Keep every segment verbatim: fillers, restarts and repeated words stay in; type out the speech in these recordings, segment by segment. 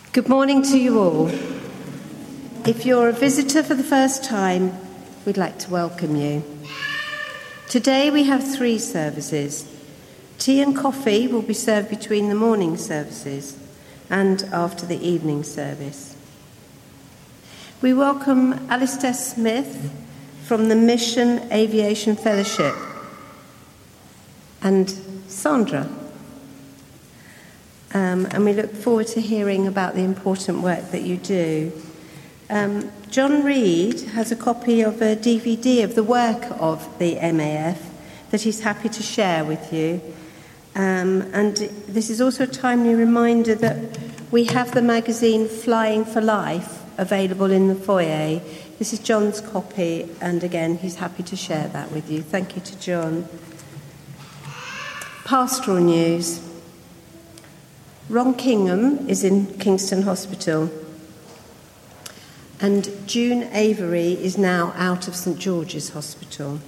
Good morning to you all. If you're a visitor for the first time, we'd like to welcome you. Today we have three services. Tea and coffee will be served between the morning services and after the evening service. We welcome Alistair Smith from the Mission Aviation Fellowship and Sandra. Um, and we look forward to hearing about the important work that you do. Um, John Reed has a copy of a D V D of the work of the M A F that he's happy to share with you. Um, and this is also a timely reminder that we have the magazine Flying for Life available in the foyer. This is John's copy, and again, he's happy to share that with you. Thank you to John. Pastoral news. Ron Kingham is in Kingston Hospital, and June Avery is now out of St George's Hospital.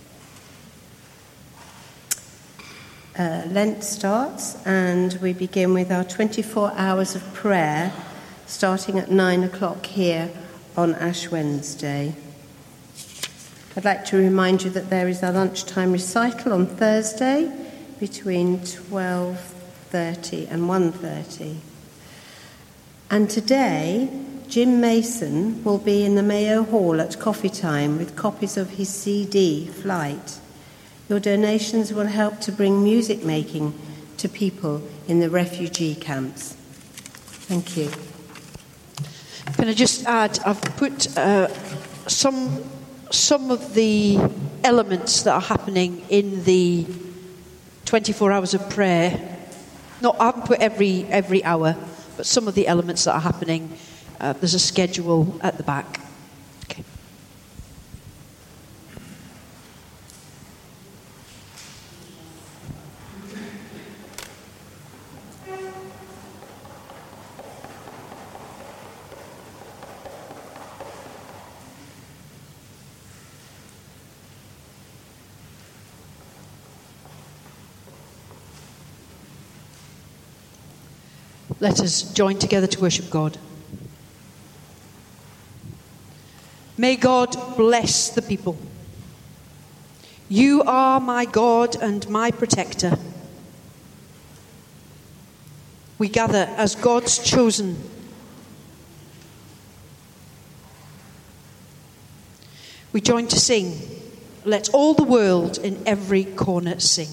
Uh, Lent starts, and we begin with our twenty-four hours of prayer, starting at nine o'clock here on Ash Wednesday. I'd like to remind you that there is a lunchtime recital on Thursday between twelve thirty and one thirty. And today, Jim Mason will be in the Mayo Hall at coffee time with copies of his C D, Flight. Your donations will help to bring music making to people in the refugee camps. Thank you. Can I just add, I've put uh, some some of the elements that are happening in the twenty-four hours of prayer. Not, I haven't put every every hour, but some of the elements that are happening. Uh, there's a schedule at the back. Okay. Let us join together to worship God. May God bless the people. You are my God and my protector. We gather as God's chosen. We join to sing. Let all the world in every corner sing.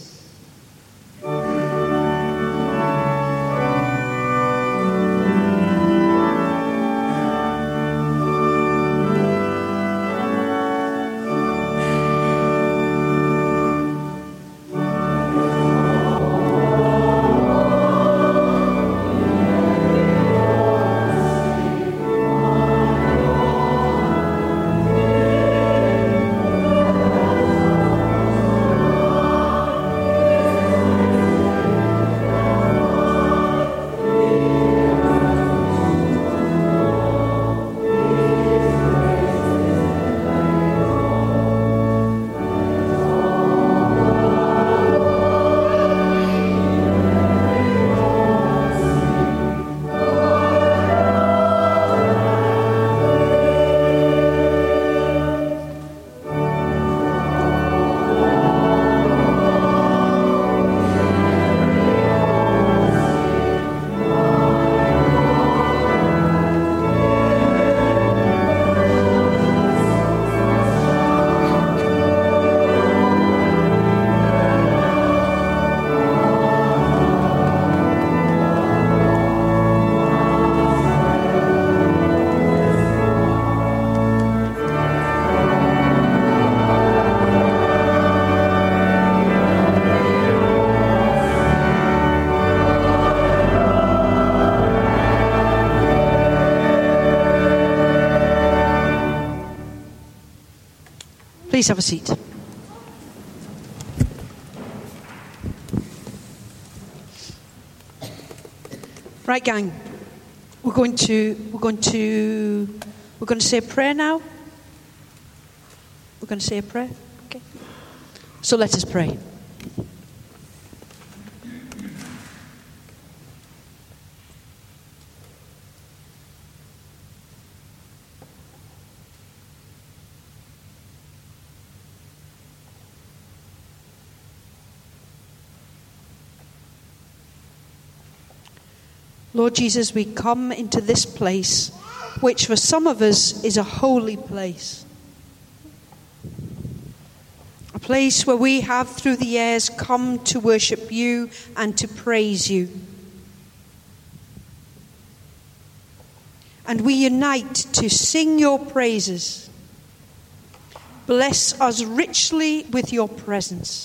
Please have a seat. Right, gang. We're going to we're going to we're going to say a prayer now. We're going to say a prayer. Okay. So let us pray. Lord Jesus, we come into this place, which for some of us is a holy place. A place where we have through the years come to worship you and to praise you. And we unite to sing your praises. Bless us richly with your presence.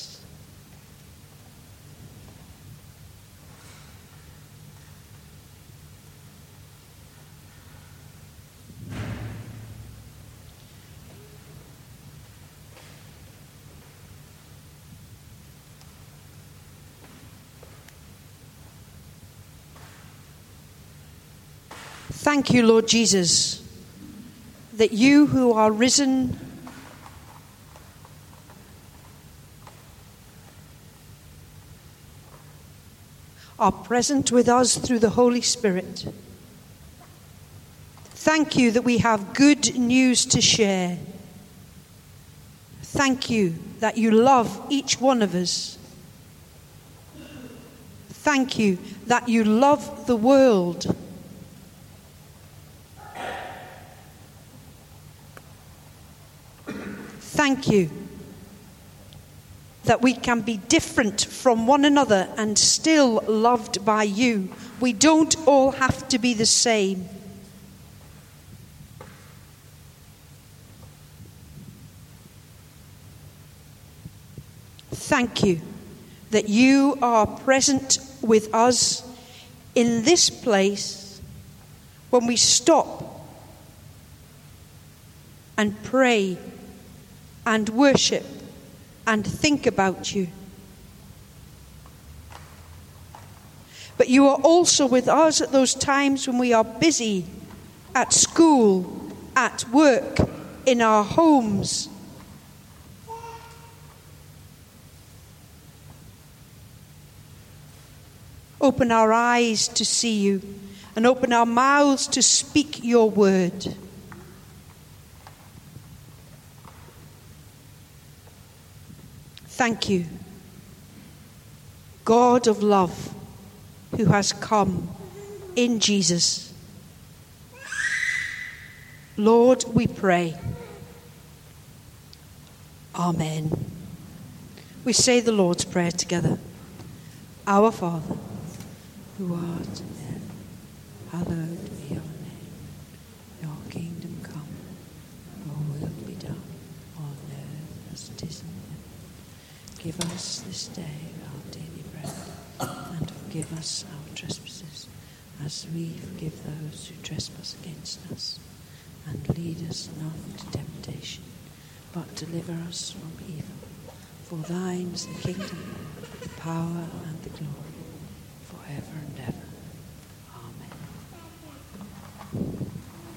Thank you, Lord Jesus, that you who are risen are present with us through the Holy Spirit. Thank you that we have good news to share. Thank you that you love each one of us. Thank you that you love the world. Thank you that we can be different from one another and still loved by you. We don't all have to be the same. Thank you that you are present with us in this place when we stop and pray and worship and think about you. But you are also with us at those times when we are busy at school, at work, in our homes. Open our eyes to see you and open our mouths to speak your word. Thank you, God of love, who has come in Jesus. Lord, we pray. Amen. We say the Lord's Prayer together. Our Father, who art in heaven, hallowed be your name. Your kingdom come, your will be done on earth as it is in heaven. Give us this day our daily bread, and forgive us our trespasses, as we forgive those who trespass against us. And lead us not into temptation, but deliver us from evil. For thine is the kingdom, the power, and the glory, forever and ever. Amen.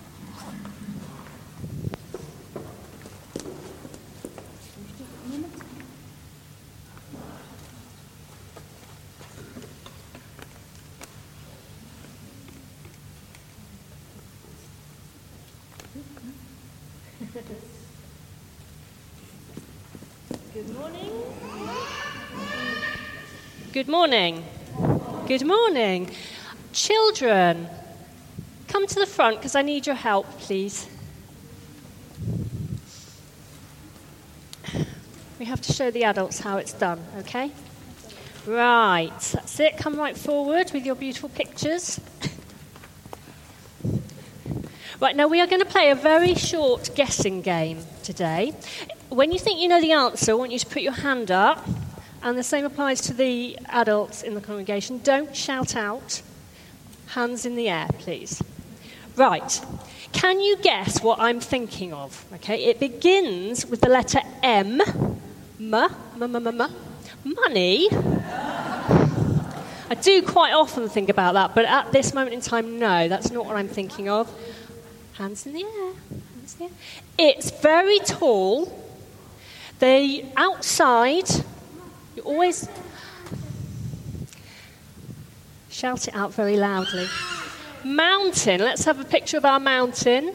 Good morning. Good morning. Good morning. Children, come to the front because I need your help, please. We have to show the adults how it's done, okay? Right, that's it. Come right forward with your beautiful pictures. Right, now we are going to play a very short guessing game today. When you think you know the answer, I want you to put your hand up, and the same applies to the adults in the congregation. Don't shout out. Hands in the air, please. Right, can you guess what I'm thinking of? Okay, it begins with the letter M. M, m, m, m, m. Money. I do quite often think about that, but at this moment in time, no, that's not what I'm thinking of. Hands in the air. Hands in the air. It's very tall. They outside. You always shout it out very loudly. Mountain. Let's have a picture of our mountain.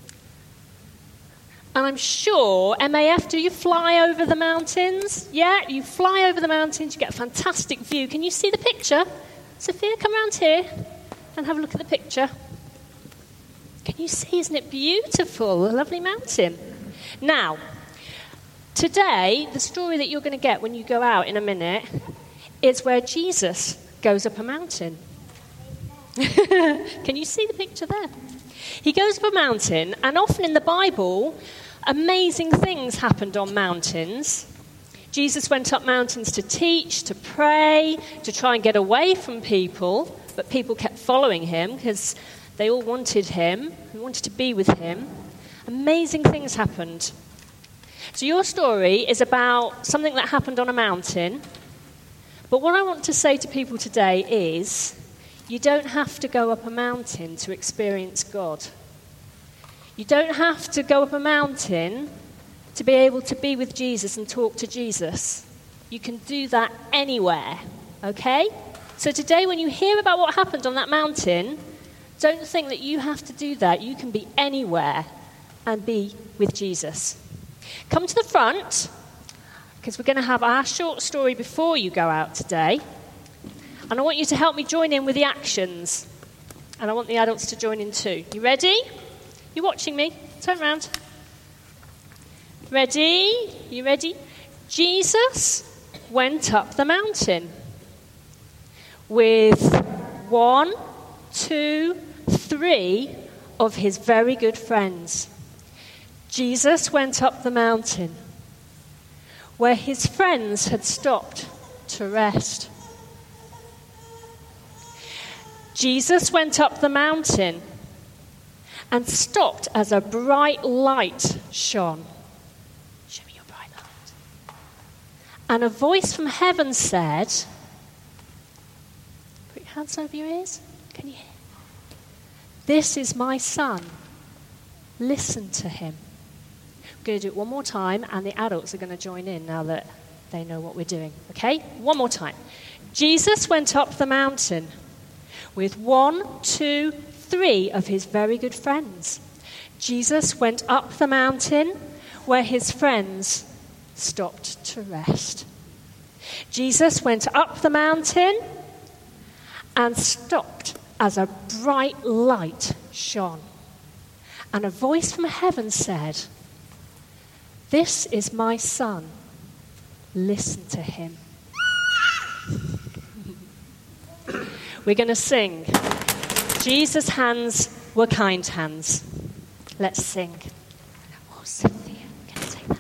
And I'm sure, M A F, do you fly over the mountains? Yeah, you fly over the mountains. You get a fantastic view. Can you see the picture? Sophia, come around here. and have a look at the picture. Can you see, isn't it beautiful? A lovely mountain. Now, today, the story that you're going to get when you go out in a minute is where Jesus goes up a mountain. Can you see the picture there? He goes up a mountain, and often in the Bible, amazing things happened on mountains. Jesus went up mountains to teach, to pray, to try and get away from people, but people kept following him because they all wanted him and wanted to be with him. Amazing things happened. So your story is about something that happened on a mountain, but what I want to say to people today is, you don't have to go up a mountain to experience God. You don't have to go up a mountain to be able to be with Jesus and talk to Jesus. You can do that anywhere, okay? So today when you hear about what happened on that mountain, don't think that you have to do that. You can be anywhere and be with Jesus. Come to the front, because we're going to have our short story before you go out today. And I want you to help me join in with the actions. And I want the adults to join in too. You ready? You watching me? Turn around. Ready? You ready? Jesus went up the mountain with one, two, three of his very good friends. Jesus went up the mountain where his friends had stopped to rest. Jesus went up the mountain and stopped as a bright light shone. Show me your bright light. And a voice from heaven said, put your hands over your ears. Can you hear? This is my son. Listen to him. I'm going to do it one more time, and the adults are going to join in now that they know what we're doing. Okay? One more time. Jesus went up the mountain with one, two, three of his very good friends. Jesus went up the mountain where his friends stopped to rest. Jesus went up the mountain and stopped as a bright light shone. And a voice from heaven said, "This is my son. Listen to him." We're going to sing. Jesus' hands were kind hands. Let's sing. Oh, Cynthia, can you say that?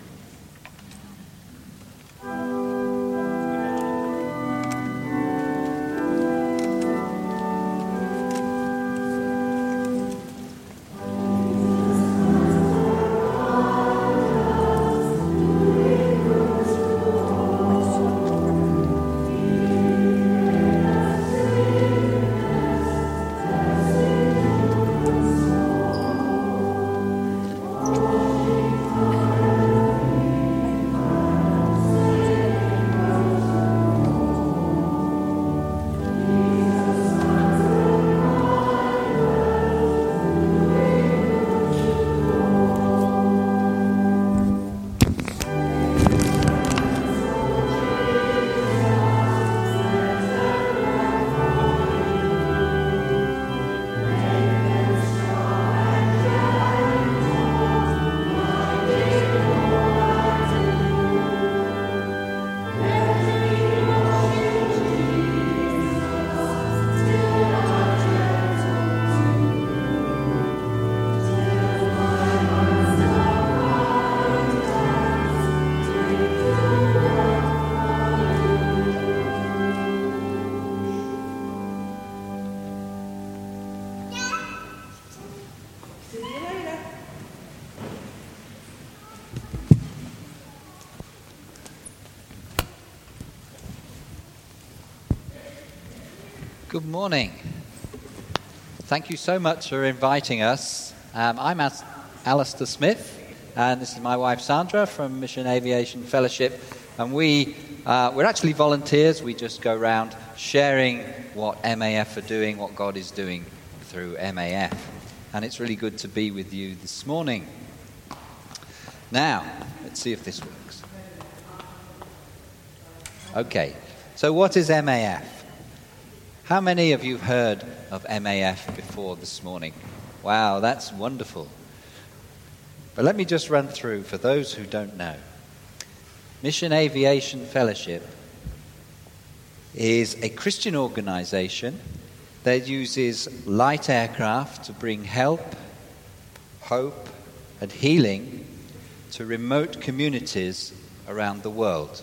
Good morning. Thank you so much for inviting us. Um, I'm As- Alistair Smith, and this is my wife Sandra from Mission Aviation Fellowship. And we, uh, we're actually volunteers. We just go around sharing what M A F are doing, what God is doing through M A F. And it's really good to be with you this morning. Now, let's see if this works. Okay, so what is M A F? How many of you have heard of M A F before this morning? Wow, that's wonderful. But let me just run through for those who don't know. Mission Aviation Fellowship is a Christian organization that uses light aircraft to bring help, hope, and healing to remote communities around the world.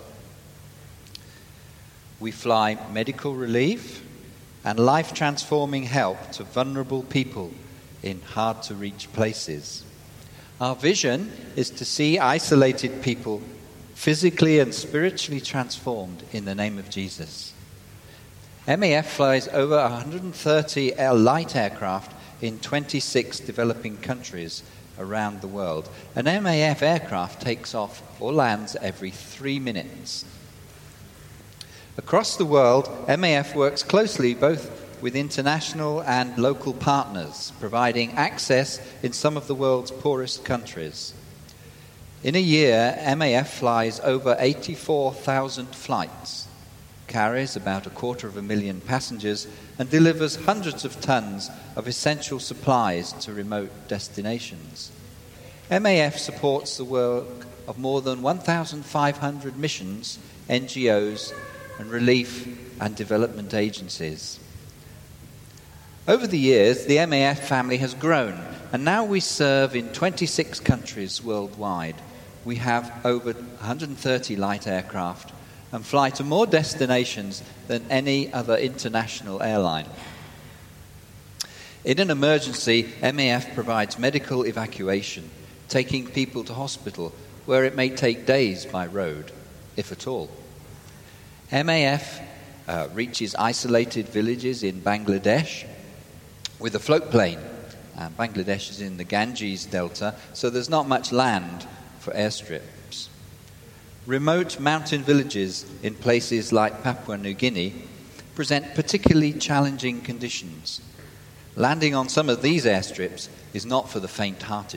We fly medical relief and life-transforming help to vulnerable people in hard-to-reach places. Our vision is to see isolated people physically and spiritually transformed in the name of Jesus. M A F flies over one hundred thirty light aircraft in twenty-six developing countries around the world. An M A F aircraft takes off or lands every three minutes. Across the world, M A F works closely both with international and local partners, providing access in some of the world's poorest countries. In a year, M A F flies over eighty-four thousand flights, carries about a quarter of a million passengers, and delivers hundreds of tons of essential supplies to remote destinations. M A F supports the work of more than one thousand five hundred missions, N G Os, and relief and development agencies. Over the years, the M A F family has grown, and now we serve in twenty-six countries worldwide. We have over one hundred thirty light aircraft and fly to more destinations than any other international airline. In an emergency, M A F provides medical evacuation, taking people to hospital where it may take days by road, if at all. M A F uh, reaches isolated villages in Bangladesh with a float plane. Uh, Bangladesh is in the Ganges Delta, so there's not much land for airstrips. Remote mountain villages in places like Papua New Guinea present particularly challenging conditions. Landing on some of these airstrips is not for the faint-hearted.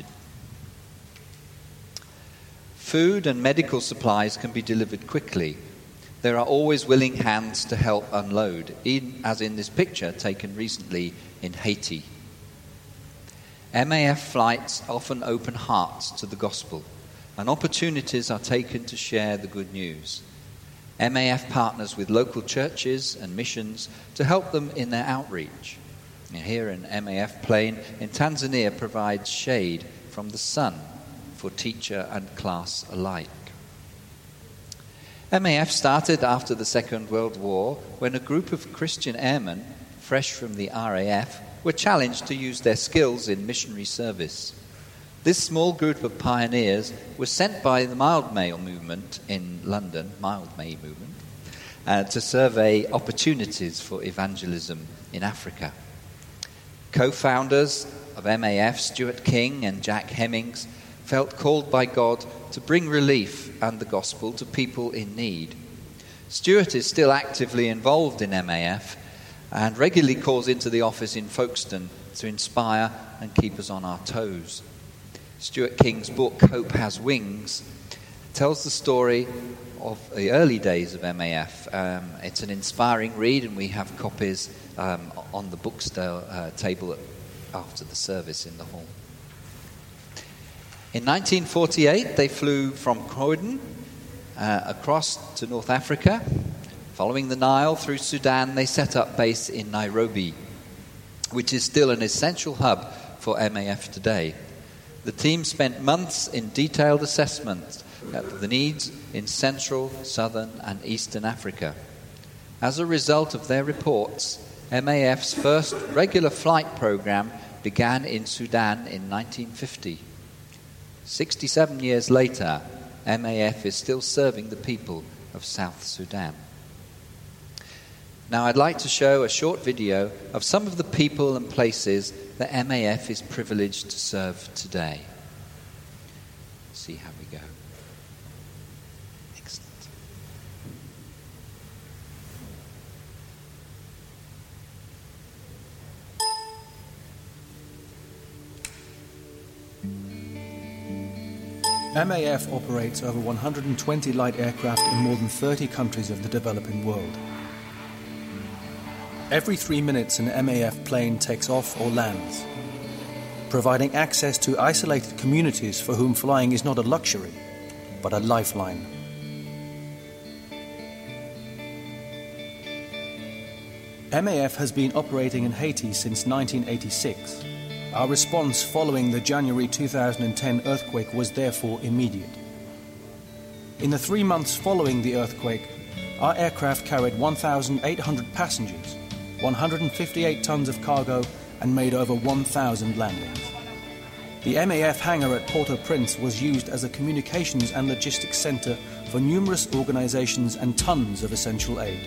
Food and medical supplies can be delivered quickly. There are always willing hands to help unload, in, as in this picture taken recently in Haiti. M A F flights often open hearts to the gospel, and opportunities are taken to share the good news. M A F partners with local churches and missions to help them in their outreach. And here an M A F plane in Tanzania provides shade from the sun for teacher and class alike. M A F started after the Second World War when a group of Christian airmen, fresh from the R A F, were challenged to use their skills in missionary service. This small group of pioneers was sent by the Mild May movement in London, Mild May movement, uh, to survey opportunities for evangelism in Africa. Co-founders of M A F, Stuart King and Jack Hemmings, felt called by God to bring relief and the gospel to people in need. Stuart is still actively involved in M A F and regularly calls into the office in Folkestone to inspire and keep us on our toes. Stuart King's book, Hope Has Wings, tells the story of the early days of M A F. Um, it's an inspiring read, and we have copies um, on the bookstore uh, table after the service in the hall. In nineteen forty-eight, they flew from Croydon uh, across to North Africa. Following the Nile through Sudan, they set up base in Nairobi, which is still an essential hub for M A F today. The team spent months in detailed assessment of the needs in Central, Southern, and Eastern Africa. As a result of their reports, M A F's first regular flight program began in Sudan in nineteen fifty. sixty-seven years later, M A F is still serving the people of South Sudan. Now I'd like to show a short video of some of the people and places that M A F is privileged to serve today. See how we go. Excellent. M A F operates over one hundred twenty light aircraft in more than thirty countries of the developing world. Every three minutes an M A F plane takes off or lands, providing access to isolated communities for whom flying is not a luxury, but a lifeline. M A F has been operating in Haiti since nineteen eighty-six. Our response following the January two thousand ten earthquake was therefore immediate. In the three months following the earthquake, our aircraft carried one thousand eight hundred passengers, one hundred fifty-eight tons of cargo, and made over one thousand landings. The M A F hangar at Port-au-Prince was used as a communications and logistics center for numerous organizations and tons of essential aid.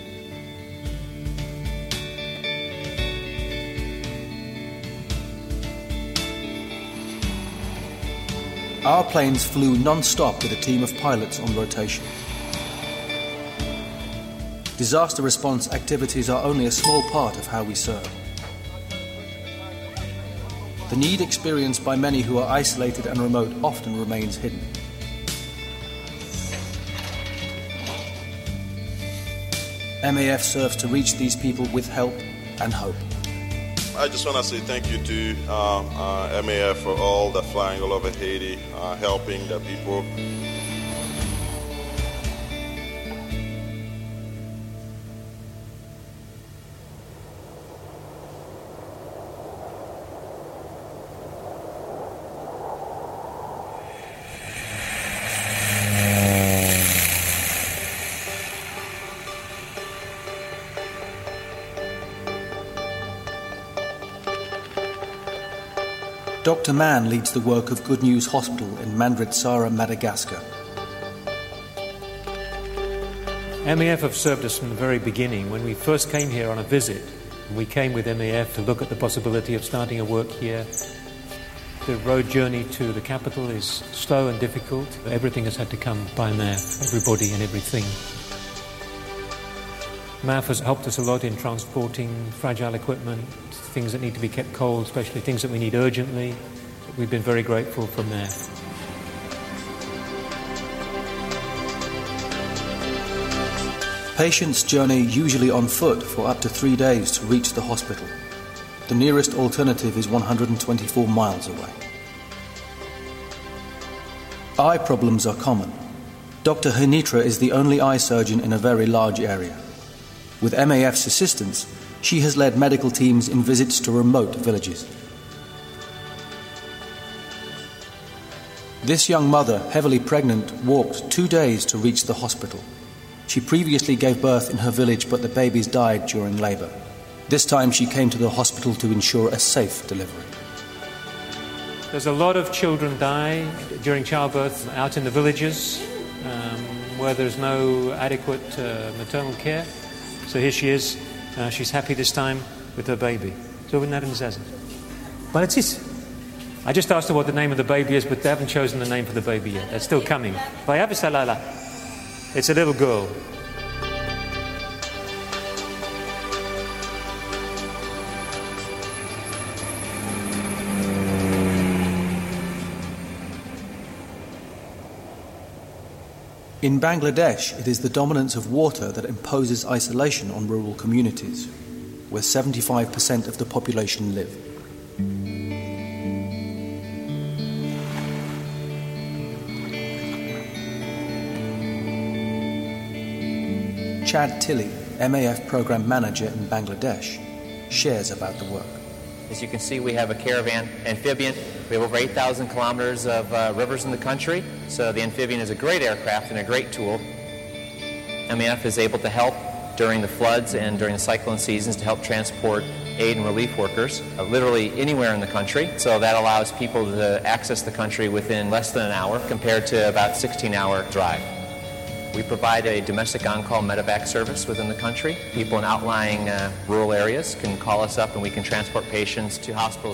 Our planes flew non-stop with a team of pilots on rotation. Disaster response activities are only a small part of how we serve. The need experienced by many who are isolated and remote often remains hidden. M A F serves to reach these people with help and hope. I just want to say thank you to uh, uh, M A F for all the flying all over Haiti, uh, helping the people. Doctor Mann leads the work of Good News Hospital in Mandritsara, Madagascar. M A F have served us from the very beginning. When we first came here on a visit, we came with M A F to look at the possibility of starting a work here. The road journey to the capital is slow and difficult. Everything has had to come by M A F, everybody and everything. M A F has helped us a lot in transporting fragile equipment, things that need to be kept cold, especially things that we need urgently. We've been very grateful from there. Patients journey usually on foot for up to three days to reach the hospital. The nearest alternative is one hundred twenty-four miles away. Eye problems are common. Doctor Henitra is the only eye surgeon in a very large area. With M A F's assistance, she has led medical teams in visits to remote villages. This young mother, heavily pregnant, walked two days to reach the hospital. She previously gave birth in her village, but the babies died during labor. This time she came to the hospital to ensure a safe delivery. There's a lot of children die during childbirth out in the villages um, where there's no adequate uh, maternal care. So here she is. Uh, she's happy this time with her baby. So we're not in Zaza. But it's this. I just asked her what the name of the baby is, but they haven't chosen the name for the baby yet. That's still coming. It's a little girl. In Bangladesh, it is the dominance of water that imposes isolation on rural communities, where seventy-five percent of the population live. Chad Tilley, M A F Program Manager in Bangladesh, shares about the work. As you can see, we have a caravan amphibian. We have over eight thousand kilometers of uh, rivers in the country, so the amphibian is a great aircraft and a great tool. M A F is able to help during the floods and during the cyclone seasons to help transport aid and relief workers uh, literally anywhere in the country. So that allows people to access the country within less than an hour compared to about sixteen hour drive. We provide a domestic on-call medevac service within the country. People in outlying uh, rural areas can call us up and we can transport patients to hospitals.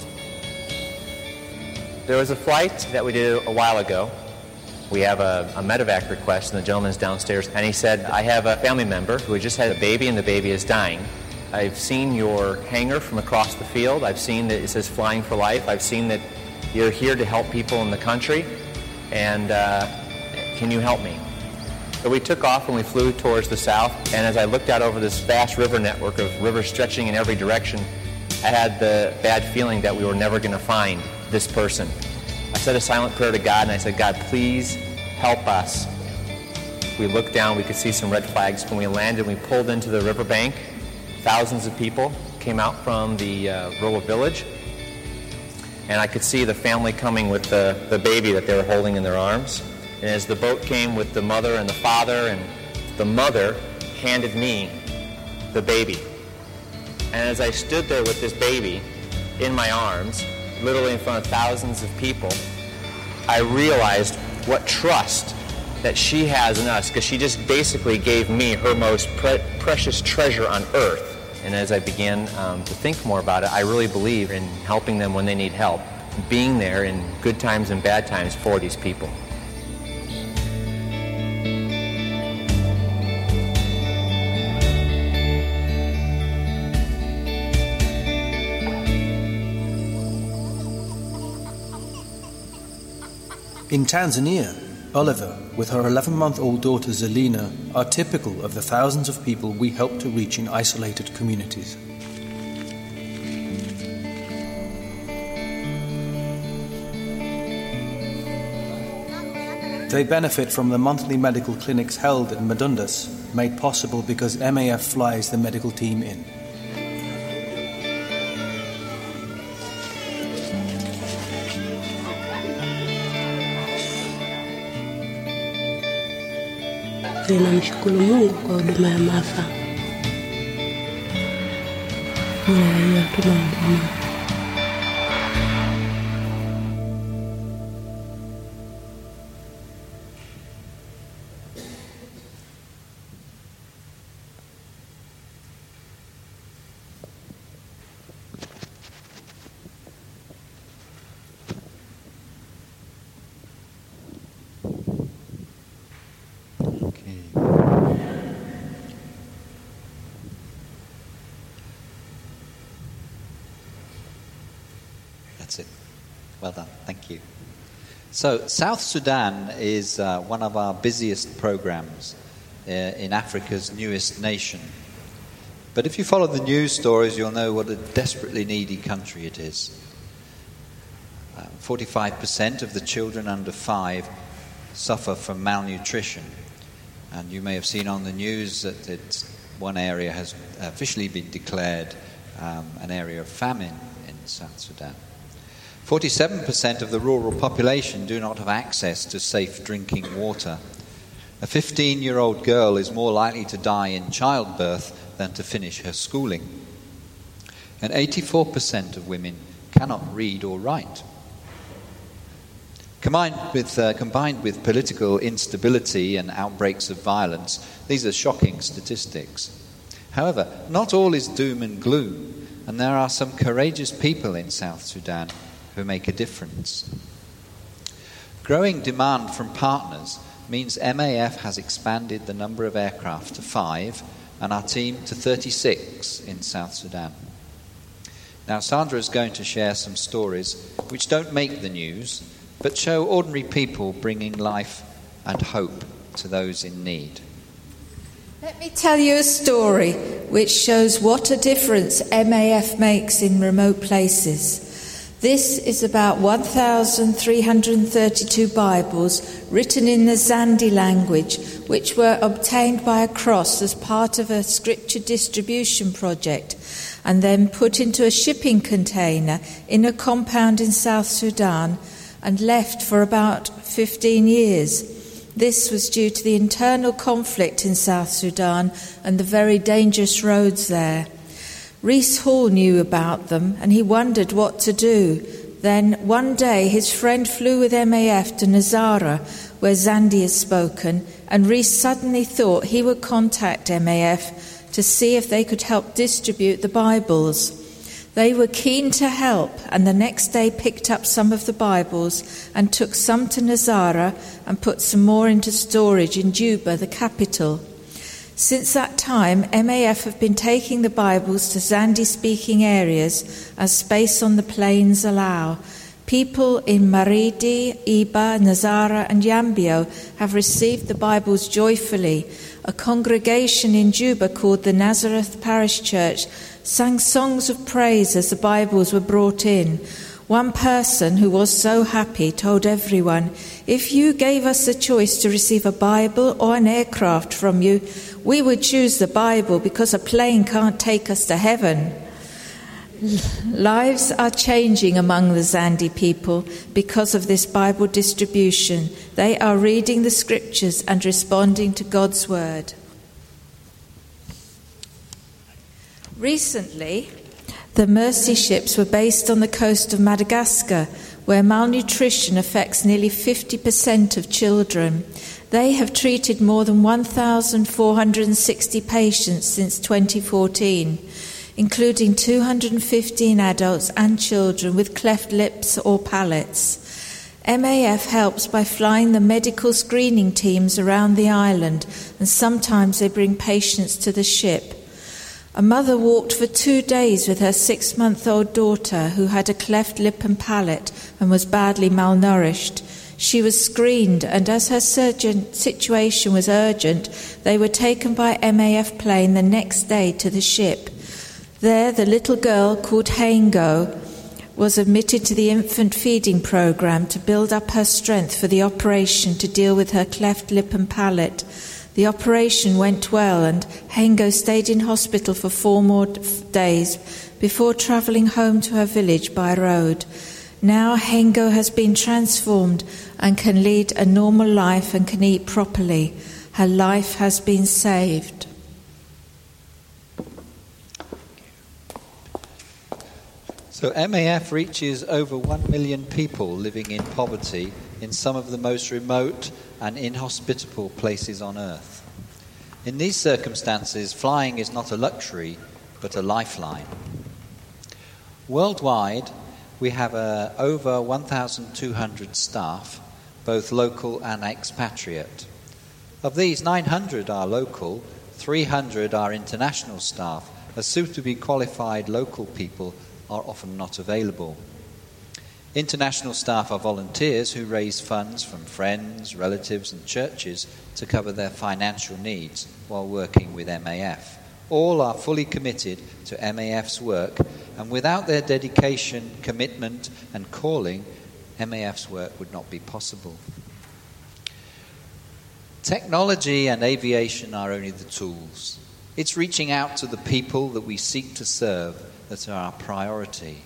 There was a flight that we did a while ago. We have a, a medevac request and the gentleman's downstairs and he said, I have a family member who just had a baby and the baby is dying. I've seen your hangar from across the field. I've seen that it says Flying for Life. I've seen that you're here to help people in the country and uh, can you help me? So we took off and we flew towards the south, and as I looked out over this vast river network of rivers stretching in every direction, I had the bad feeling that we were never going to find this person. I said a silent prayer to God, and I said, God, please help us. We looked down, we could see some red flags. When we landed, we pulled into the riverbank. Thousands of people came out from the uh, rural village, and I could see the family coming with the, the baby that they were holding in their arms. And as the boat came with the mother and the father, and the mother handed me the baby. And as I stood there with this baby in my arms, literally in front of thousands of people, I realized what trust that she has in us, because she just basically gave me her most pre- precious treasure on earth. And as I began um, to think more about it, I really believe in helping them when they need help, being there in good times and bad times for these people. In Tanzania, Oliver, with her eleven-month-old daughter Zelina, are typical of the thousands of people we help to reach in isolated communities. They benefit from the monthly medical clinics held in Madundas, made possible because M A F flies the medical team in. Ninamshukuru Mungu kwa huduma ya maafa. Nina tuna huduma. That's it. Well done. Thank you. So, South Sudan is uh, one of our busiest programs uh, in Africa's newest nation. But if you follow the news stories, you'll know what a desperately needy country it is. Uh, forty-five percent of the children under five suffer from malnutrition. And you may have seen on the news that it's, one area has officially been declared um, an area of famine in South Sudan. forty-seven percent of the rural population do not have access to safe drinking water. A fifteen-year-old girl is more likely to die in childbirth than to finish her schooling. And eighty-four percent of women cannot read or write. Combined with, uh, combined with political instability and outbreaks of violence, these are shocking statistics. However, not all is doom and gloom, and there are some courageous people in South Sudan who make a difference. Growing demand from partners means M A F has expanded the number of aircraft to five and our team to thirty-six in South Sudan. Now, Sandra is going to share some stories which don't make the news, but show ordinary people bringing life and hope to those in need. Let me tell you a story which shows what a difference M A F makes in remote places. This is about one thousand three hundred thirty-two Bibles written in the Zandi language, which were obtained by a cross as part of a scripture distribution project and then put into a shipping container in a compound in South Sudan and left for about fifteen years. This was due to the internal conflict in South Sudan and the very dangerous roads there. Reese Hall knew about them and he wondered what to do. Then one day his friend flew with M A F to Nazara, where Zandi is spoken, and Reese suddenly thought he would contact M A F to see if they could help distribute the Bibles. They were keen to help, and the next day picked up some of the Bibles and took some to Nazara and put some more into storage in Juba, the capital. Since that time, M A F have been taking the Bibles to Zandi-speaking areas as space on the planes allow. People in Maridi, Iba, Nazara and Yambio have received the Bibles joyfully. A congregation in Juba called the Nazareth Parish Church sang songs of praise as the Bibles were brought in. One person who was so happy told everyone, "If you gave us a choice to receive a Bible or an aircraft from you, we would choose the Bible because a plane can't take us to heaven." Lives are changing among the Zandi people because of this Bible distribution. They are reading the scriptures and responding to God's word. Recently, the Mercy ships were based on the coast of Madagascar, where malnutrition affects nearly fifty percent of children. They have treated more than one thousand four hundred sixty patients since twenty fourteen, including two hundred fifteen adults and children with cleft lips or palates. M A F helps by flying the medical screening teams around the island, and sometimes they bring patients to the ship. A mother walked for two days with her six-month-old daughter who had a cleft lip and palate and was badly malnourished. She was screened, and as her surgeon situation was urgent, they were taken by M A F plane the next day to the ship. There, the little girl, called Haingo, was admitted to the infant feeding program to build up her strength for the operation to deal with her cleft lip and palate. The operation went well, and Haingo stayed in hospital for four more days before travelling home to her village by road. Now Haingo has been transformed and can lead a normal life and can eat properly. Her life has been saved. So M A F reaches over one million people living in poverty in some of the most remote and inhospitable places on earth. In these circumstances, flying is not a luxury, but a lifeline. Worldwide, we have uh, over one thousand two hundred staff, both local and expatriate. Of these, nine hundred are local, three hundred are international staff, as suitably qualified local people are often not available. International staff are volunteers who raise funds from friends, relatives and churches to cover their financial needs while working with M A F. All are fully committed to M A F's work, and without their dedication, commitment and calling, M A F's work would not be possible. Technology and aviation are only the tools. It's reaching out to the people that we seek to serve that are our priority.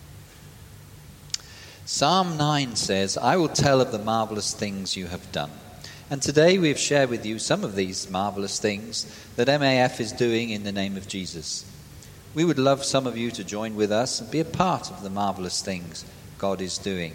Psalm nine says, "I will tell of the marvelous things you have done." And today we have shared with you some of these marvelous things that M A F is doing in the name of Jesus. We would love some of you to join with us and be a part of the marvelous things God is doing.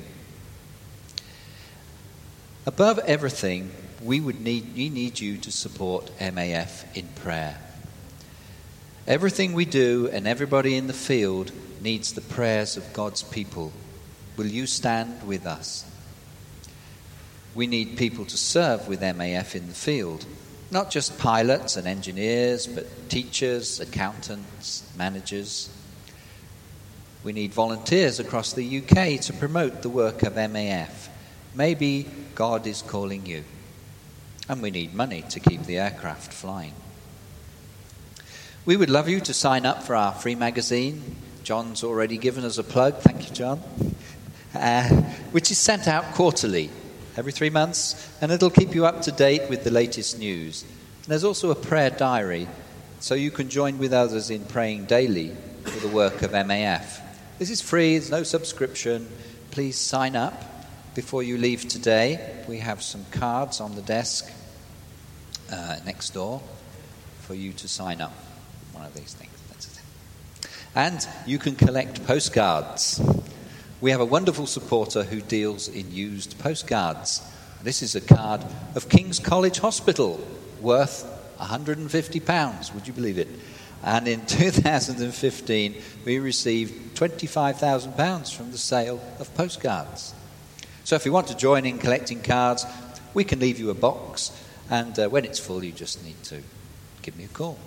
Above everything, we would need, we need you to support M A F in prayer. Everything we do and everybody in the field needs the prayers of God's people. Will you stand with us? We need people to serve with M A F in the field. Not just pilots and engineers, but teachers, accountants, managers. We need volunteers across the U K to promote the work of M A F. Maybe God is calling you. And we need money to keep the aircraft flying. We would love you to sign up for our free magazine. John's already given us a plug. Thank you, John. Uh, which is sent out quarterly, every three months, and it'll keep you up to date with the latest news. And there's also a prayer diary, so you can join with others in praying daily for the work of M A F. This is free, there's no subscription. Please sign up before you leave today. We have some cards on the desk uh, next door for you to sign up. One of these things. That's it. And you can collect postcards. We have a wonderful supporter who deals in used postcards. This is a card of King's College Hospital, worth one hundred fifty pounds, would you believe it? And in two thousand fifteen, we received twenty-five thousand pounds from the sale of postcards. So if you want to join in collecting cards, we can leave you a box, and uh, when it's full, you just need to give me a call.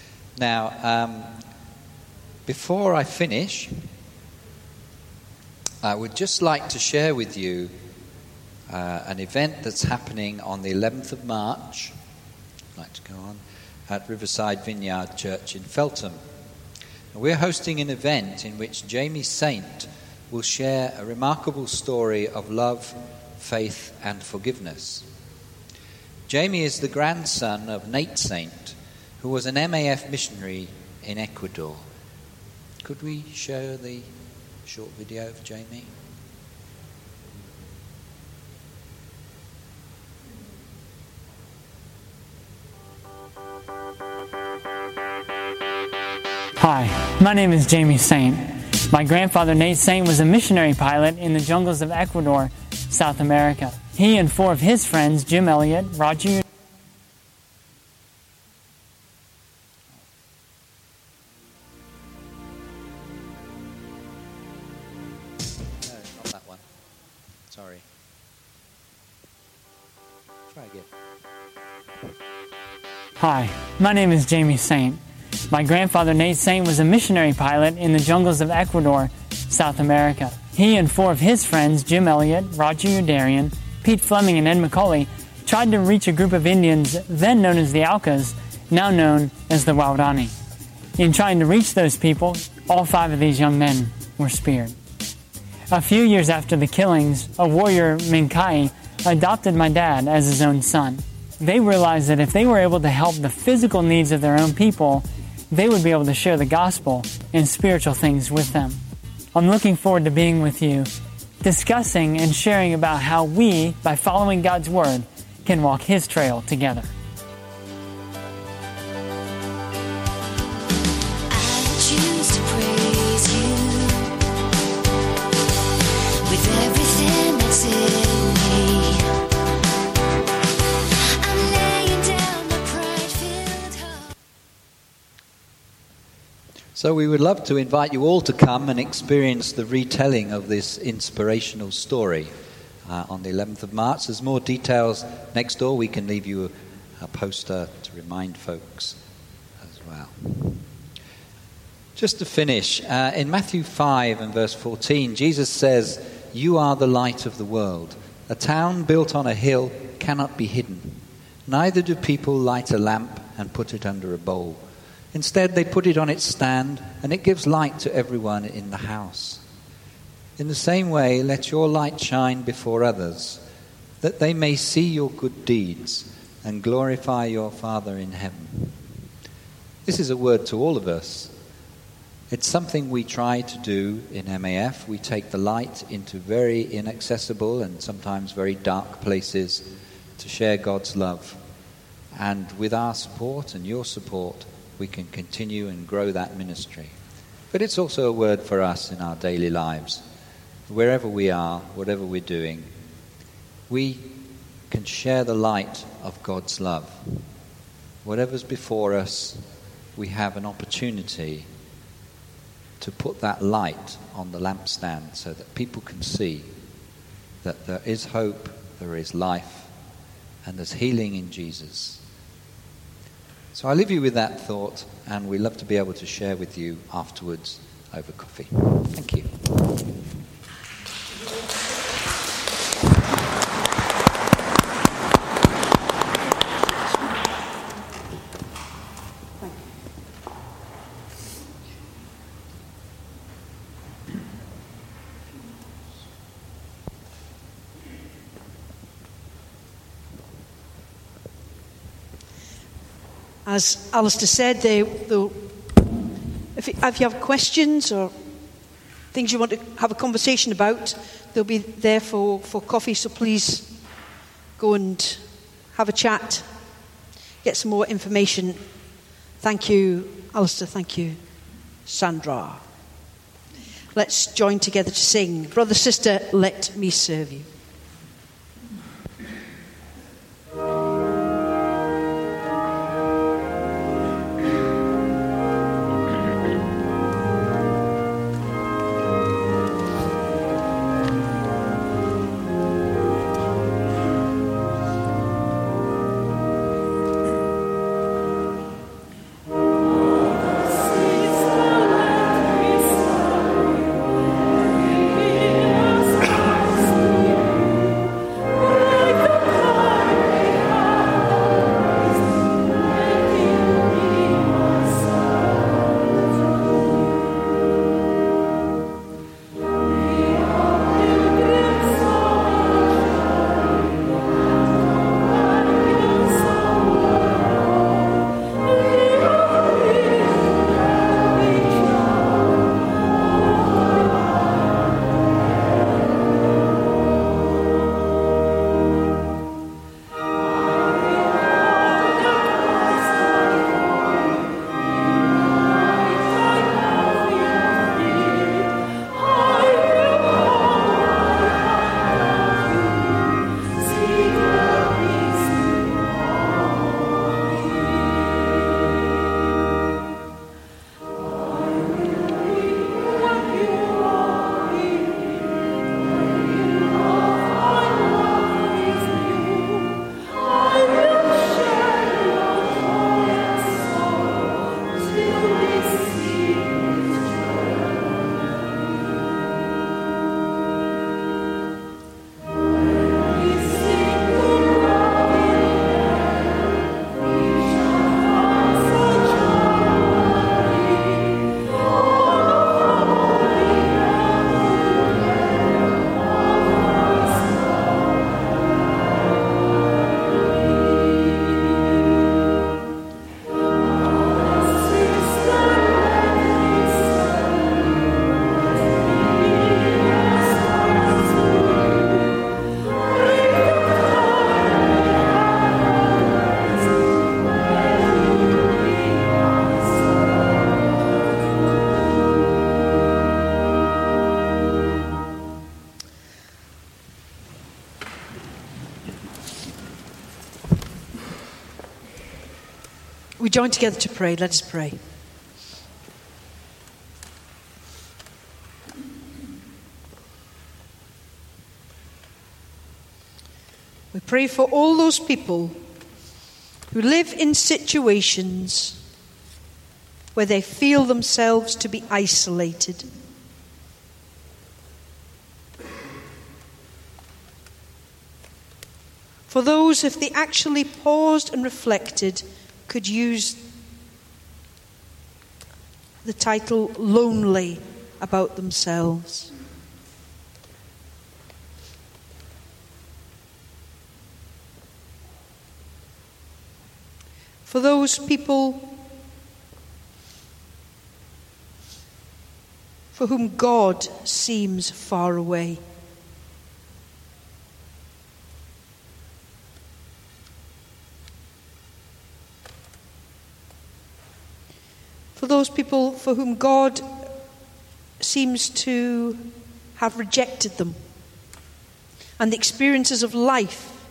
Now, um, before I finish, I would just like to share with you uh, an event that's happening on the eleventh of March. I'd like to go on at Riverside Vineyard Church in Feltham. And we're hosting an event in which Jamie Saint will share a remarkable story of love, faith, and forgiveness. Jamie is the grandson of Nate Saint, who was an M A F missionary in Ecuador. Could we show the short video of Jamie? Hi, my name is Jamie Saint. My grandfather, Nate Saint, was a missionary pilot in the jungles of Ecuador, South America. He and four of his friends, Jim Elliott, Roger... No, not that one. Sorry. Try again. Hi, my name is Jamie Saint. My grandfather, Nate Saint, was a missionary pilot in the jungles of Ecuador, South America. He and four of his friends, Jim Elliott, Roger Udarian, Pete Fleming, and Ed McCauley, tried to reach a group of Indians then known as the Aucas, now known as the Waorani. In trying to reach those people, all five of these young men were speared. A few years after the killings, a warrior, Minkai, adopted my dad as his own son. They realized that if they were able to help the physical needs of their own people, they would be able to share the gospel and spiritual things with them. I'm looking forward to being with you, discussing and sharing about how we, by following God's Word, can walk His trail together. I choose to praise you with everything that's in me. I'm laying down my pride-filled heart. So we would love to invite you all to come and experience the retelling of this inspirational story uh, on the eleventh of March. There's more details next door. We can leave you a, a poster to remind folks as well. Just to finish, uh, in Matthew five and verse fourteen, Jesus says, "You are the light of the world. A town built on a hill cannot be hidden. Neither do people light a lamp and put it under a bowl. Instead, they put it on its stand, and it gives light to everyone in the house. In the same way, let your light shine before others, that they may see your good deeds and glorify your Father in heaven." This is a word to all of us. It's something we try to do in M A F. We take the light into very inaccessible and sometimes very dark places to share God's love. And with our support and your support, we can continue and grow that ministry. But it's also a word for us in our daily lives. Wherever we are, whatever we're doing, we can share the light of God's love. Whatever's before us, we have an opportunity to put that light on the lampstand so that people can see that there is hope, there is life, and there's healing in Jesus. So I leave you with that thought, and we love to be able to share with you afterwards over coffee. Thank you. As Alistair said, they, if, you, if you have questions or things you want to have a conversation about, they'll be there for, for coffee, so please go and have a chat, get some more information. Thank you, Alistair. Thank you, Sandra. Let's join together to sing, "Brother, Sister, Let Me Serve You." Yeah. we join together to pray? Let us pray. We pray for all those people who live in situations where they feel themselves to be isolated. For those, if they actually paused and reflected, could use the title lonely about themselves. For those people for whom God seems far away. For those people for whom God seems to have rejected them, and the experiences of life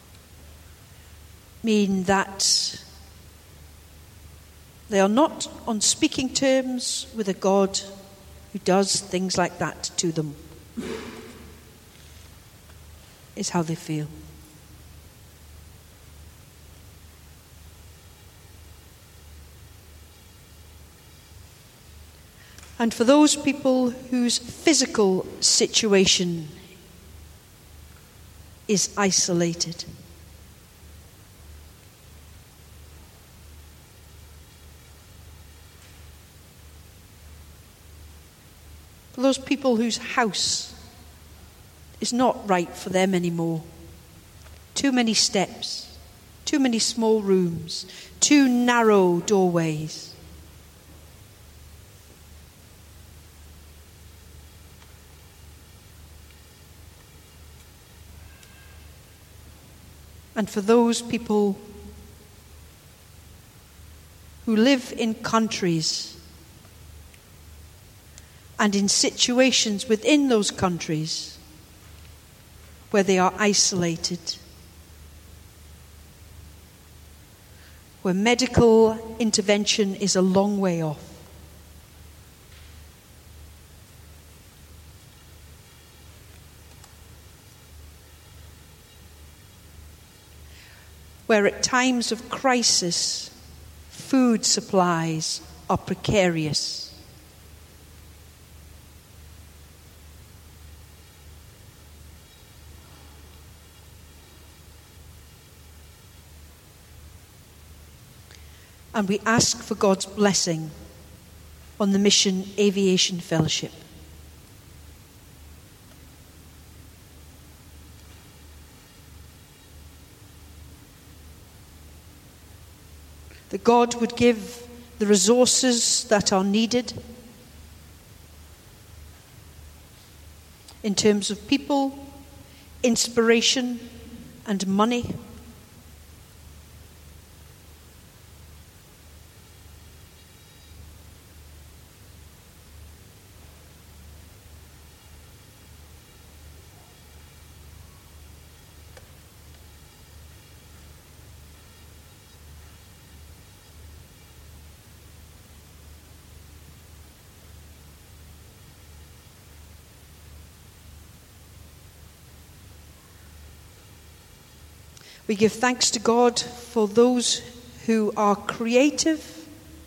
mean that they are not on speaking terms with a God who does things like that to them, is how they feel. And for those people whose physical situation is isolated, for those people whose house is not right for them anymore. Too many steps, too many small rooms, too narrow doorways. And for those people who live in countries and in situations within those countries where they are isolated, where medical intervention is a long way off. Where at times of crisis, food supplies are precarious. And we ask for God's blessing on the Mission Aviation Fellowship. That God would give the resources that are needed in terms of people, inspiration, and money. We give thanks to God for those who are creative,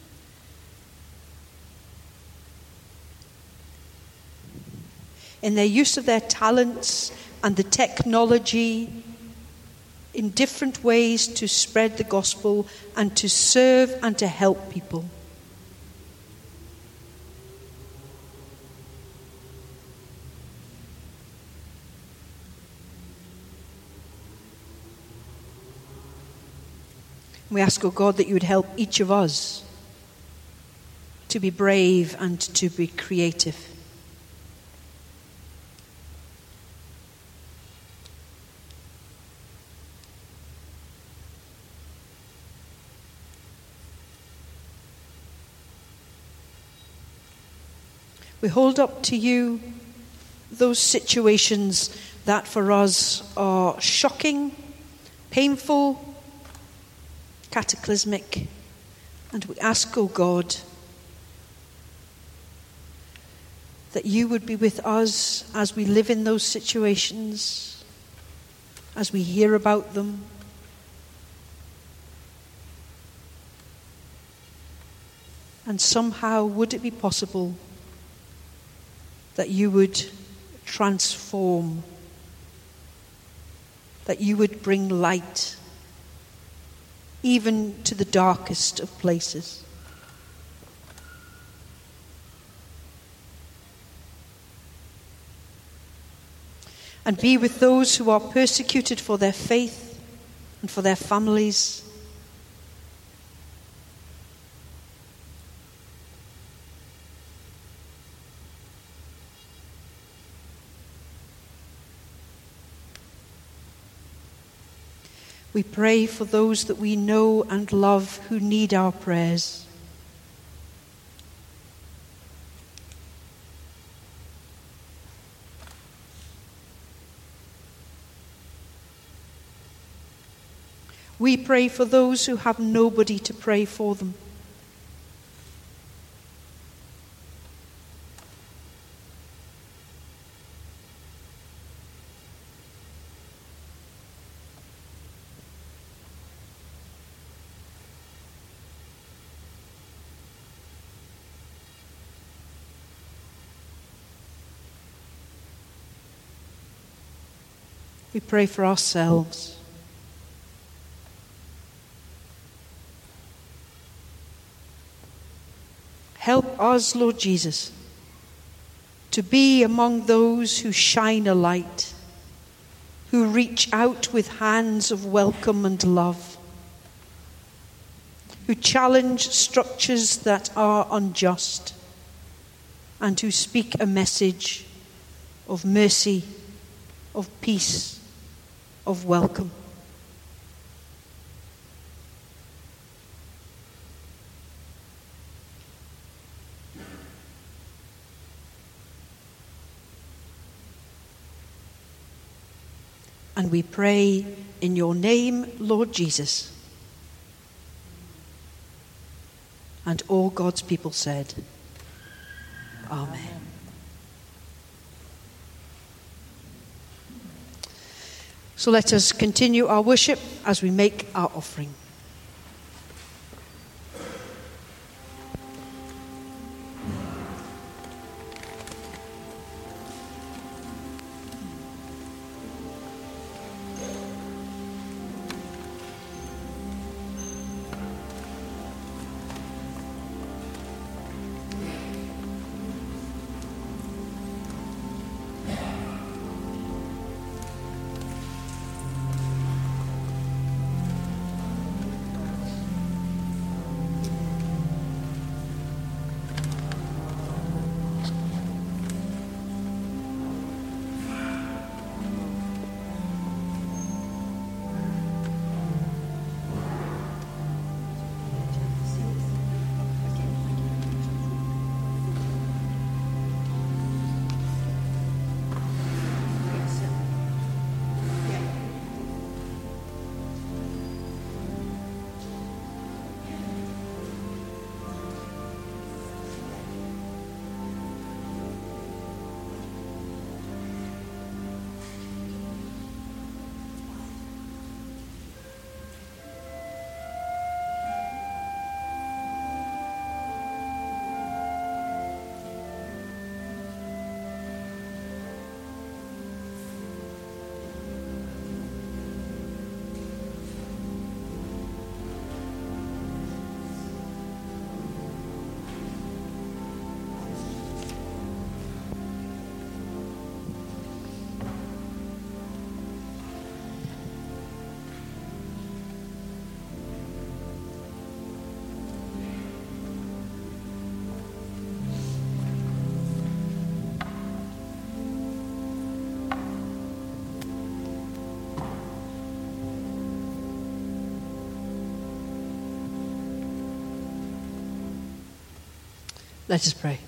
in their use of their talents and the technology in different ways to spread the gospel and to serve and to help people. We ask, O God, that you would help each of us to be brave and to be creative. We hold up to you those situations that for us are shocking, painful, cataclysmic, And we ask, O God, that you would be with us as we live in those situations, as we hear about them. And somehow, would it be possible that you would transform, that you would bring light even to the darkest of places? And be with those who are persecuted for their faith and for their families. We pray for those that we know and love who need our prayers. We pray for those who have nobody to pray for them. We pray for ourselves. Help us, Lord Jesus, to be among those who shine a light, who reach out with hands of welcome and love, who challenge structures that are unjust, and who speak a message of mercy, of peace, of welcome. And we pray in your name, Lord Jesus. And all God's people said, Amen. So let us continue our worship as we make our offering. Let us pray.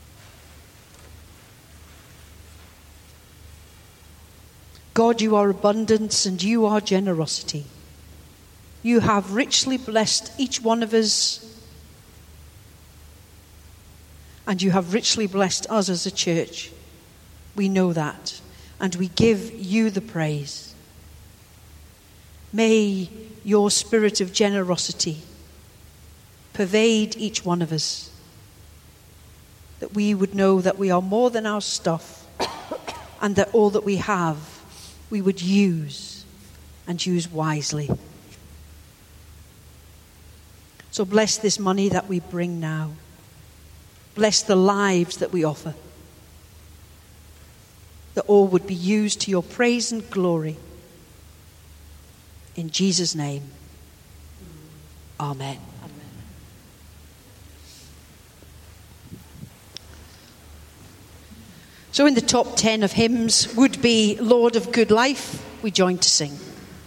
God, you are abundance and you are generosity. You have richly blessed each one of us And you have richly blessed us as a church. We know that. And we give you the praise. May your spirit of generosity pervade each one of us, that we would know that we are more than our stuff, and that all that we have we would use and use wisely. So bless this money that we bring now. Bless the lives that we offer, that all would be used to your praise and glory. In Jesus' name, amen. So in the top ten of hymns would be Lord of Good Life. We join to sing.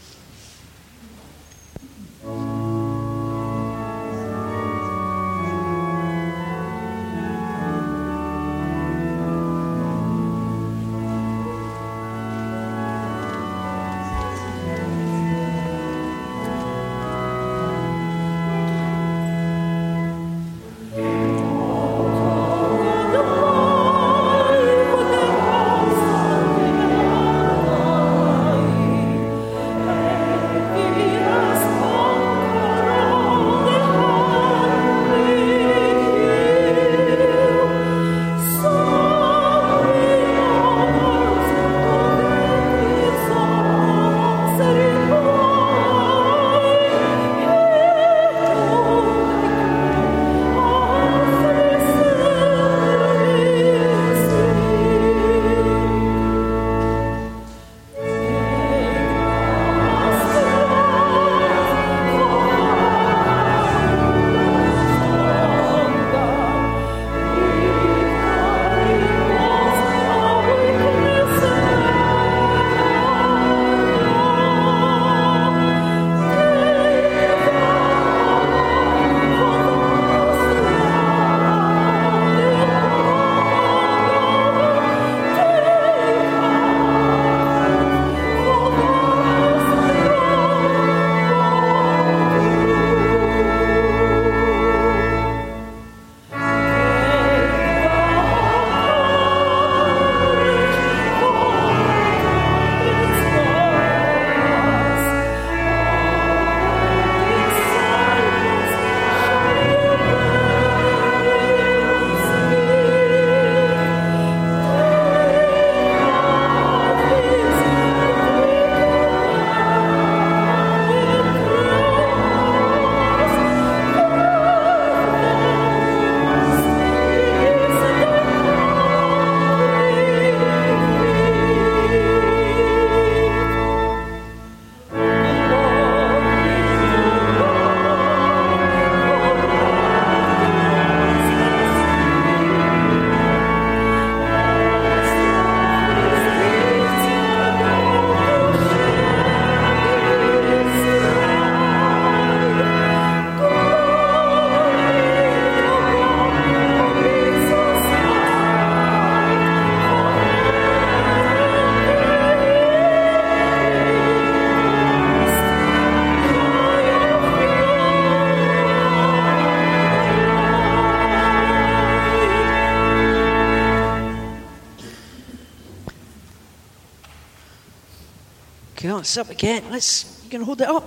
It's up again. Let's. You can hold it up.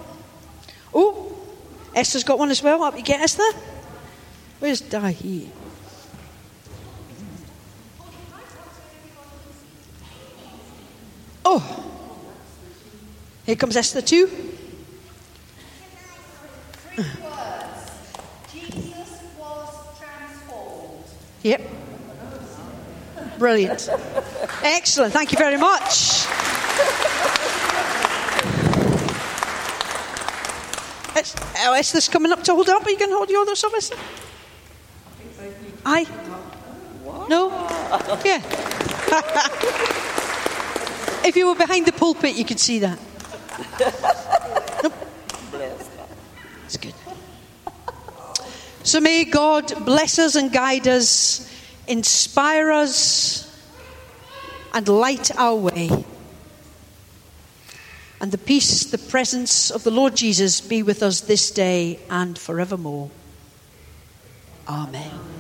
Oh, Esther's got one as well. Up you get, Esther. Where's Di here? Oh, here comes Esther too. Jesus was transformed. Yep. Brilliant. Excellent. Thank you very much. It's, oh, Esther's coming up to hold it up. Are you going to hold your other stuff, Esther? Aye. No? Yeah. If you were behind the pulpit, you could see that. Nope. It's good. So may God bless us and guide us, inspire us, and light our way. And the peace, the presence of the Lord Jesus be with us this day and forevermore. Amen.